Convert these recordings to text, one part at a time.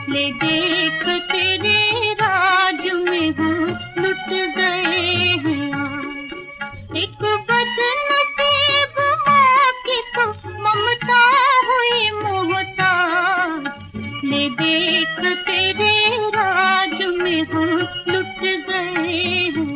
ले देख तेरे राज में हूँ लुट गए हैं। एक बदनसीब माँ की तो ममता हुई मोहताज, ले देख तेरे राज में हूँ लुट गए हैं।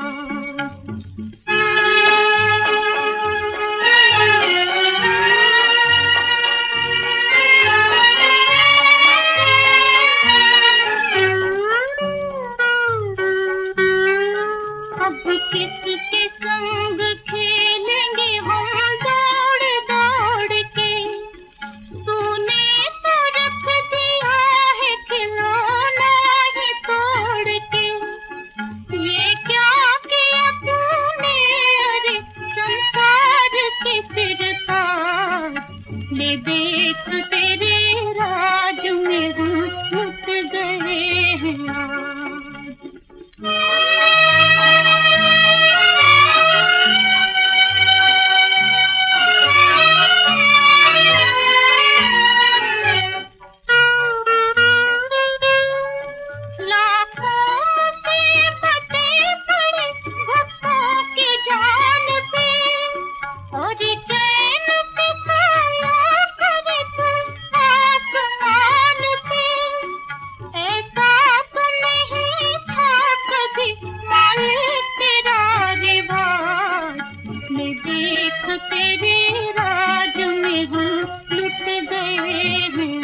अब किसके संग खेलेंगे हम दौड़ दौड़ के, तूने तो रख दिया है खिलौना ही तोड़ के। ये क्या किया तूने अरे संसार के सिरताज, ले देख तेरे राज में हूँ लुट गए हैं आज। देख तेरे राज में हूँ लुट गए हैं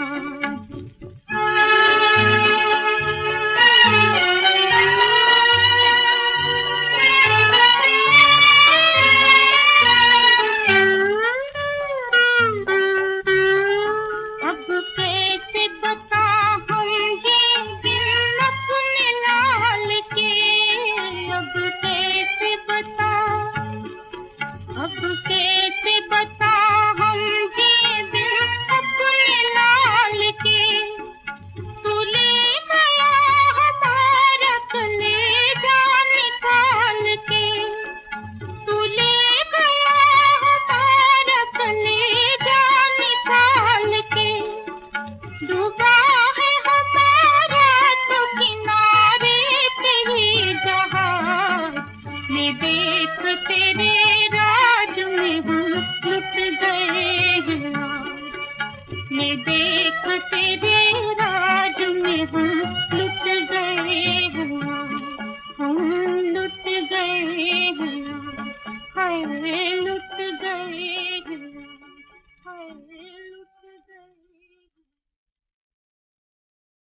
अब कैसे बता हम जी बिन अपने लाल के, अब कैसे बता, अब कैसे बता हम जी बिन अपने लाल के। तू ले गया हमारा कलेजा निकाल के, तू ले गया हमारा कलेजा निकाल के। डूबा है हमारा तो किनारे पे ही जहाज, ले देख तेरे राज में हूँ लुट गए हैं आज। ले देख तेरे राज में हूँ लुट गए हैं आज। हम लुट गए हैं, हाय लुट गए हैं, हाय।